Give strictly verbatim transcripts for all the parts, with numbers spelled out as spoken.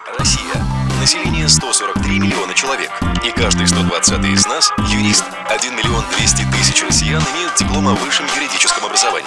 Россия. Население сто сорок три миллиона человек. И каждый сто двадцатый из нас – юрист. один миллион двести тысяч россиян имеют диплом о высшем юридическом образовании.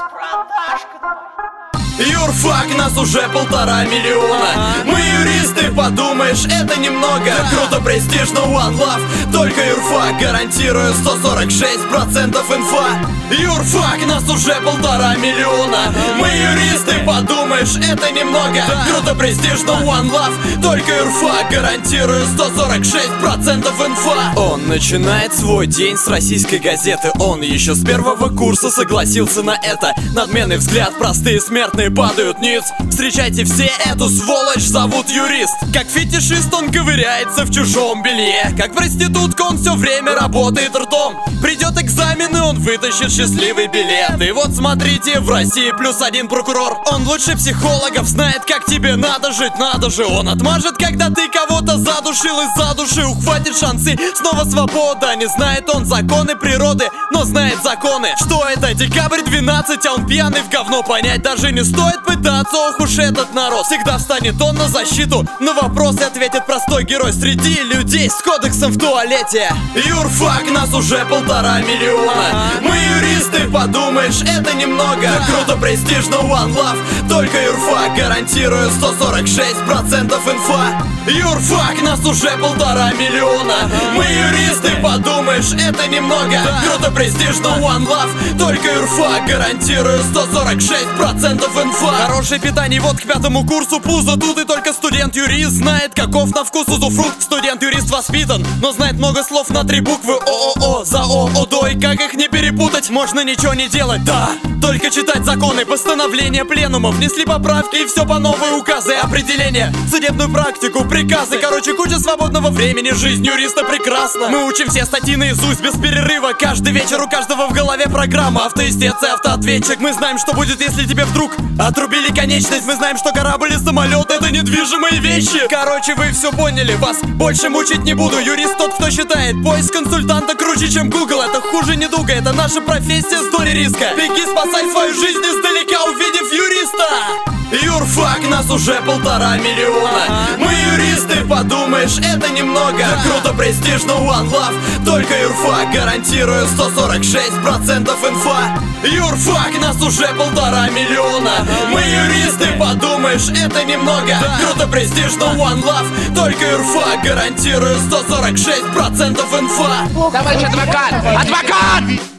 Юрфак, нас уже полтора миллиона. Мы юристы, подумаешь, это немного. Круто, престижно, one love. Только юрфак, гарантирую сто сорок шесть процентов инфа. Юрфак, нас уже полтора миллиона. Мы юристы, подумаешь, это немного. Круто, престижно, one love. Только юрфак, гарантирую сто сорок шесть процентов инфа. Он начинает свой день с российской газеты. Он еще с первого курса согласился на это. Надменный взгляд, простые смертные падают ниц. Встречайте все эту сволочь, зовут юрист. Как фетишист он ковыряется в чужом белье. Как проститутка он все время работает ртом. Придет экзамен и он вытащит счастливый билет. И вот смотрите, в России плюс один прокурор. Он лучше психологов, знает, как тебе надо жить. Надо же, он отмажет, когда ты кого-то задушил. И за души ухватит шансы, снова свобода. Не знает он законы природы, но знает законы. Что это, декабрь двенадцать, а он пьяный в говно. Понять даже не стоит. Стоит пытаться, ох уж этот народ. Всегда встанет он на защиту, на вопросы ответит простой герой среди людей с кодексом в туалете. Юрфак, нас уже полтора миллиона. Мы юристы, подумаешь, это немного. Круто, престижно, one love. Только юрфак, гарантирую сто сорок шесть процентов инфа. Юрфак, нас уже полтора миллиона. Мы юристы, подумаешь, это немного. Круто, престижно, one love. Только юрфак, гарантирую сто сорок шесть процентов инфа. Хорошее питание, вот к пятому курсу пузо. Тут и только студент-юрист знает, каков на вкус узуфрукт. Студент-юрист воспитан, но знает много слов на три буквы. ООО, ЗАО, ОДО. И как их не перепутать, можно ничего не делать. Да, только читать законы, постановления пленума. Внесли поправки и все по новой, указы, определения, судебную практику, приказы. Короче, куча свободного времени, жизнь юриста прекрасна. Мы учим все статьи наизусть без перерыва. Каждый вечер у каждого в голове программа. Автоистец и автоответчик. Мы знаем, что будет, если тебе вдруг отрубили конечность. Мы знаем, что корабль и самолет — это недвижимые вещи. Короче, вы все поняли, вас больше мучить не буду. Юрист тот, кто считает поиск консультанта круче, чем Google. Это хуже недуга, это наша профессия с долей риска. Беги, спасай свою жизнь издалека, увидев юриста. Юрфак, нас уже полтора миллиона. Мы юристы, подумаешь, это немного. Круто, престижно, one love. Только юрфак, гарантирую сто сорок шесть процентов инфа. Юрфак, нас уже полтора миллиона. Мы юристы, подумаешь, это немного. Круто, престижно, one love. Только юрфак, гарантирую сто сорок шесть процентов инфа. Товарищ адвокат! Адвокат!